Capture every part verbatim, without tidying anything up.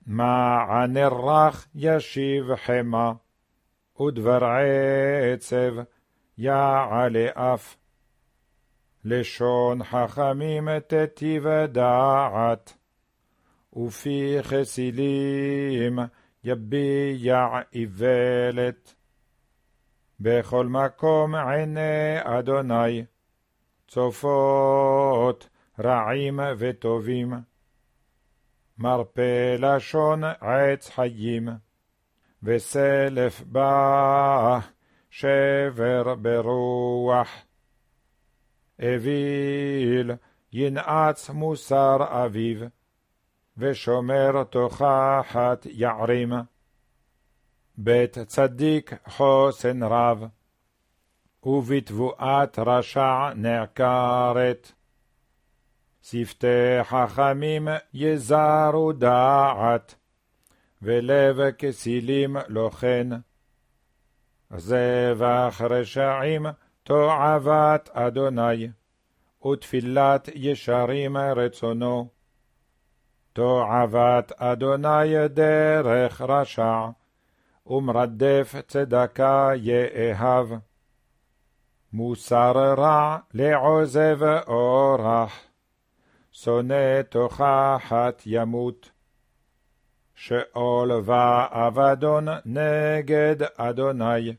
מענה רך ישיב חמה, ודבר עצב יעלה אף. לשון חכמים תטיב דעת, ופי חסילים יביע איוולת. בכל מקום עיני אדוני, צופות רעים וטובים. מרפא לשון עץ חיים, וסלף בה שבר ברוח. אוויל ינעץ מוסר אביו, ושומר תוכחת יערים. בית צדיק חוסן רב, ובתבואת רשע נעקרת. שפתי חכמים יזרו דעת, ולב כסילים לא כן. זבח רשעים תועבת אדוני, ותפילת ישרים רצונו. תועבת אדוני דרך רשע, ומרדף צדקה יאהב. מוסר רע לעוזב אורח, שונא תוכחת ימות. שאול ואבדון נגד אדוני,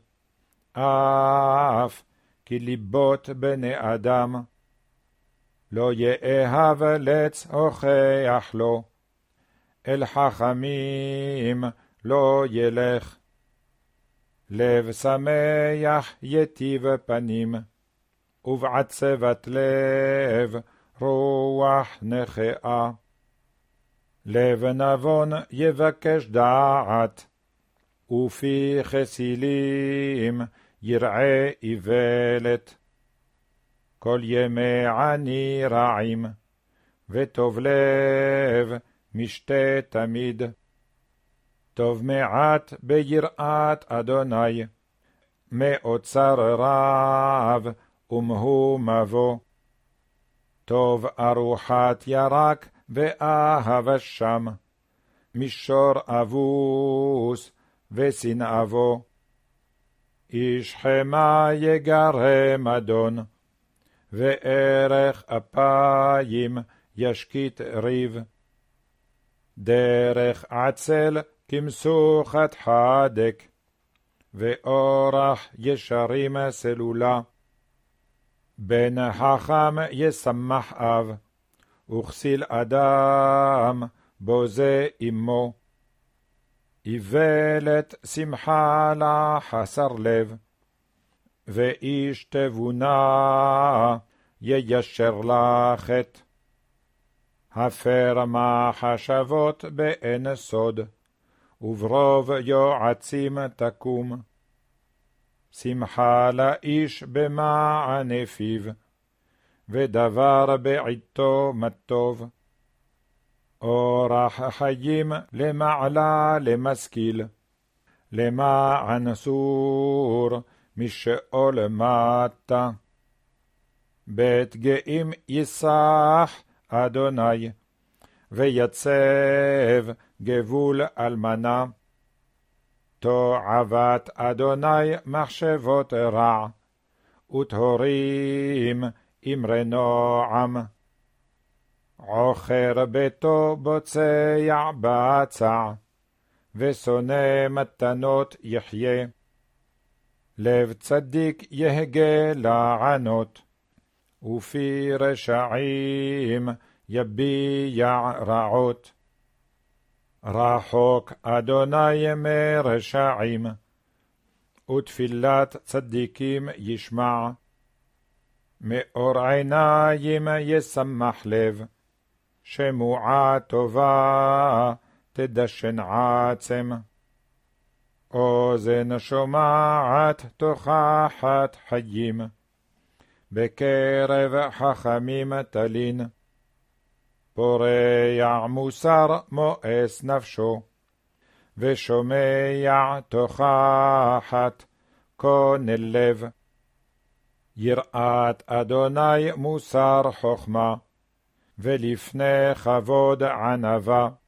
אף כי ליבות בני אדם. לא יאהב לץ הוכח לו, אל חכמים לא ילך. לב שמח יטיב פנים, ובעצבת לב רוח נחאה. לב נבון יבקש דעת, ופי חסילים יראה איוולת. כל ימי עני רעים, וטוב לב משתה תמיד. טוב מעט ביראת אדוני, מאוצר רב ומהו מבוא. טוב ארוחת ירק ואהב שם, מישור אבוס ושנאבו. איש חמה יגרם אדון, וערך אפיים ישקיט ריב. דרך עצל כמסוכת חדק, ואורח ישרים סלולה. בן חכם ישמח אב, וכסיל אדם בוזה אמו. איוולת שמחה לה חסר לב, ואיש תבונה יישר לה חטא. הפר מחשבות באין סוד, וברוב יועצים תקום. שמחה לאיש במענה פיו, ודבר בעתו מטוב. אורח חיים למעלה למשכיל, למען סור משאול מטה. בית גאים יסח אדוני, ויצב גבול אלמנה. תועבת אדוני מחשבות רע, וטהורים אמרי נועם. עוכר ביתו בוצע בצע, ושונא מתנות יחיה. לב צדיק יהגה לענות, ופי רשעים יביע רעות. רחוק אדוני מרשעים, ותפילת צדיקים ישמע. מאור עיניים ישמח לב, שמועה טובה תדשן עצם. אוזן שומעת תוכחת חיים, בקרב חכמים תלין. פורע מוסר מואס נפשו, ושומע תוכחת קונן לב. יראת אדוני מוסר חוכמה, ולפני כבוד ענווה.